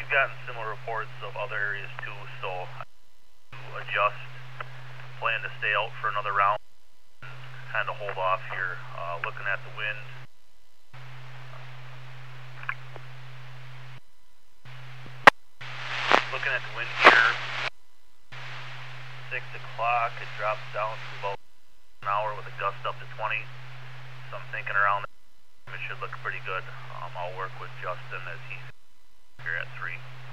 we've gotten similar reports of other areas too, so to adjust, plan to stay out for another round, and kind of hold off here. Looking at the wind. Looking at the wind here, 6 o'clock, it drops down to about an hour with a gust up to 20. So I'm thinking around that it should look pretty good. I'll work with Justin as he's here at 3.